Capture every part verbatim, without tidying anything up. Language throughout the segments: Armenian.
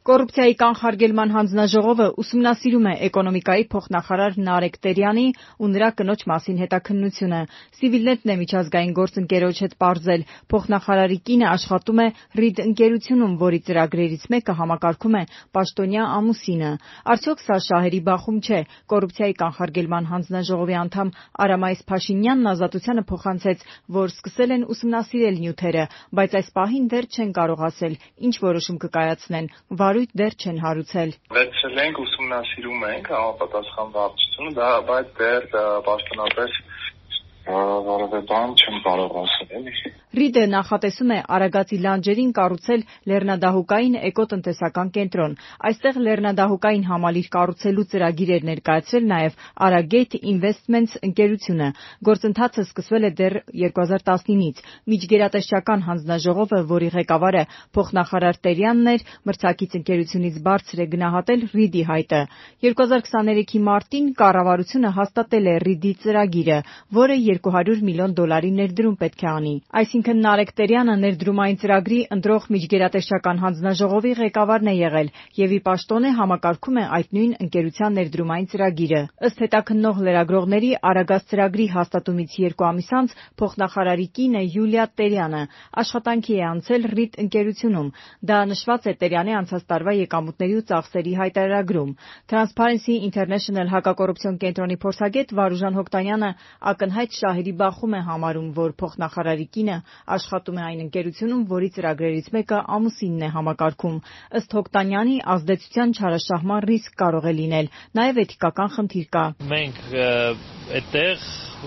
Կոռուպցիայի կանխարգելման հանձնաժողովը ուսումնասիրում է էկոնոմիկայի փոխնախարար Նարեկ Տերյանի ու նրա կնոջ մասին հետաքննությունը։ Civilnet-ն է միջազգային գործընկերոջ հետ պարզել, փոխնախարարի կինը աշխատում է ռիդ ընկերությունում, որի ծրագրերից մեկը համակարգում է պաշտոնյա ամուսինը։ Արդյոք սա շահերի բախում չէ։ Կոռուպցիայի կանխարգելման հանձնաժողովի անդամ Արամայիս Փաշինյանն Ազատությանը փոխանցեց, որ սկսել են ուսումնասիրել նյութերը, բայց այս պահին դեռ չեն կարող ասել ինչ որոշում կկայացնեն։ Վարույթ դեռ չեն հարուցել։ Վերցրել ենք, ուսումնասիրում ենք համապատասխան վարչությունը, դա բայց դեռ պաշտոնապես որևէ բան չեմ կարող ասել, էլի։ Ռիդը նախատեսում է Արագածի լանջերին կառուցել լեռնադահուկային էկոտնտեսական կենտրոն։ Այստեղ լեռնադահուկային համալիր կառուցելու ծրագիր էր ներկայացրել նաև Aragate Investments ընկերությունը։ Գործընթացը սկսվել է դեռ երկու հազար տասնինից։ Միջգերատեսչական հանձնաժողովը, որի ղեկավարը փոխնախարար Տերյանն էր, մրցակից ընկերությունից բարձր է գնահատել Ռիդի հայտը։ երկու հազար քսաներեքի մարտին կառավարությունը հաստատել է Ռիդի ծրագիրը, որը երկու հարյուր միլիոն դոլարի ներդրում պետք է անի։ Այսինքն Նարեկ Տերյանը ներդրումային ծրագրի ընտրող միջգերատեսչական հանձնաժողովի ղեկավարն է եղել եւ ի պաշտոնե համակարգում է այդ նույն ընկերության ներդրումային ծրագիրը։ Ըստ հետաքննող լրագրողների, Արագած ծրագրի հաստատումից երկու ամիս անց փոխնախարարի կինը Յուլիա Տերյանը աշխատանքի է անցել Ռիդ ընկերությունում։ Դա նշված է Տերյանի անցած տարվա եկամուտների ու ծախսերի հայտարարագրում։ Transparency International հակակոռուպցիոն կենտրոնի փորձագետ Վարուժան Հոկտանյանը ակնհայտ շահերի բախում է համարում, որ փոխնախարարի կինը աշխատում է այն ընկերությունում, որի ծրագրերից մեկը ամուսինն է համակարգում։ Ըստ Հոկտանյանի, ազդեցության չարաշահման ռիսկ կարող է լինել, նաև էթիկական խնդիր կա։ Մենք այդտեղ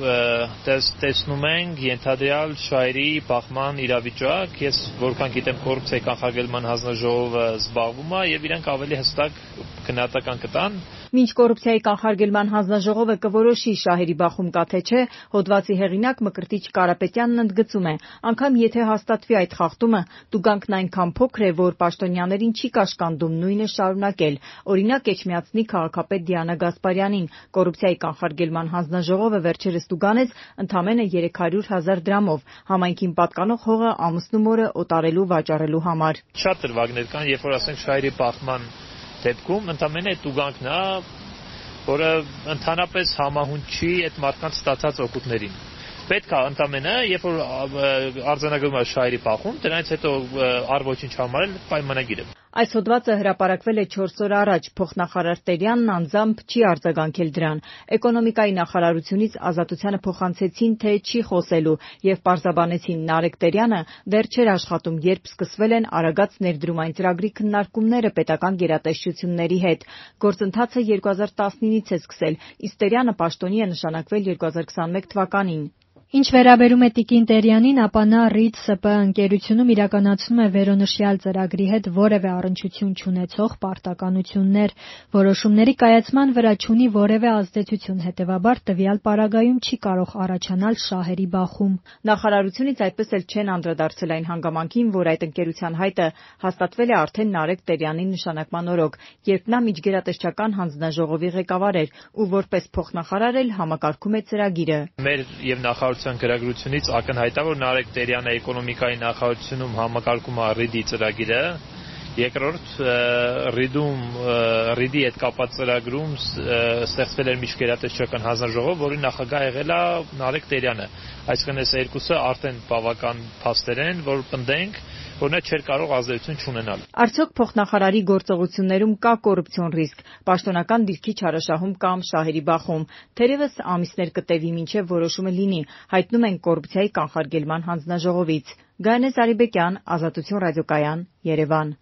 տեսնում ենք ենթադրյալ շահերի բախման իրավիճակ։ Ես որքան գիտեմ, կոռուպցիայի կանխարգելման հանձնաժողովը զբաղվում է եւ իրենք ավելի հստակ քննադատական կտան։ Մինչ կոռուպցիայի կանխարգելման հանձնաժողովը կորոշի շահերի բախում կա թե չէ, հոդվածի հեղինակ Մկրտիչ Կարապետյանն ընդգծում է. անգամ եթե հաստատվի այդ խախտումը, տուգանքն այնքան փոքր է, որ պաշտոնյաներին չի կաշկանդում նույնը շարունակել։ Օրինակ Էջմիածնի քաղաքապետ Դիանա Գասպարյանին կոռուպցիայի կանխարգելման հանձնաժողովը վերջերս տուգանեց ընդամենը երեք հարյուր հազար դրամով համայնքին պատկանող հողը ամուսնու մորը օտարելու վաճառելու համար։ Շատ դրվագներ կան, երբ որ ասենք շահերի բախման դեպքում ընդամենը այդ տուգանքն է, որը ընդհանրապես համահունչ չի այդ մարդկանց ստացած օգուտներին։ Պետք է ընդամենը, երբ որ արձանագրվում է շահերի բախում, դրանից հետո առ ոչինչ համարել պայմանագիրը։ Այս հոդվածը հրապարակվել է չորս օր առաջ, փոխնախարար Տերյանն անձամբ չի արձագանքել դրան։ Էկոնոմիկայի նախարարությունից Ազատությանը փոխանցեցին, թե չի խոսելու եւ պարզաբանեցին Նարեկ Տերյանը դեռ չէր աշխատում, երբ սկսվել են Արագած ներդրումային ծրագրի քննարկումները պետական գերատեսչությունների հետ։ Գործընթացը երկու հազար տասնինից է սկսել, իսկ Տերյանը պաշտոնի է նշանակվել երկու հազար քսաներեք թվականին։ Ինչ վերաբերում է տիկին Տերյանին, ապա նա Ռիդ ՍՊ ընկերությունում իրականացնում է վերոնշյալ ծրագրի հետ որևէ առնչություն չունեցող պարտականություններ, որոշումների կայացման վրա չունի որևէ ազդեցություն, հետևաբար տվյալ պարագայում չի կարող առաջանալ շահերի բախում։ Նախարարությունից այդպես էլ չեն անդրադարձել այն հանգամանքին, որ այդ ընկերության հայտը հաստատվել է արդեն Նարեկ Տերյանի նշանակման օրոք, երբ նա միջգերատեսչական հանձնաժողովի ղեկավար էր ու որպես փոխնախարար էլ համակարգում է ծրագիրը։ Մեր եւ նախարարության գրագրությունից ակնհայտ է, որ Նարեկ Տերյանը էկոնոմիկայի նախարարությունում համակարգում է Ռիդի ծրագիրը, երկրորդ Ռիդում Ռիդի հետ կապված ծրագրում ստեղծվել էր միջգերատեսչական հանձնաժողով, որի նախագահ եղել է Նարեկ Տերյանը։ Այսինքն այս երկուսը արդեն բավական փաստեր են, որ պնդենք, որ նա չէր կարող ազդեցություն չունենալ։ Արդյոք փոխնախարարի գործողություններում կա կոռուպցիոն ռիսկ, պաշտոնական դիրքի չարաշահում կամ շահերի բախում։ Թերևս ամիսներ կտևի, մինչև որոշումը լինի, հայտնում են կոռուպցիայի կանխարգելման հանձնաժողովից։ Գայանե Զարիբեկյան, Ազատություն ռադիոկայան, Երևան։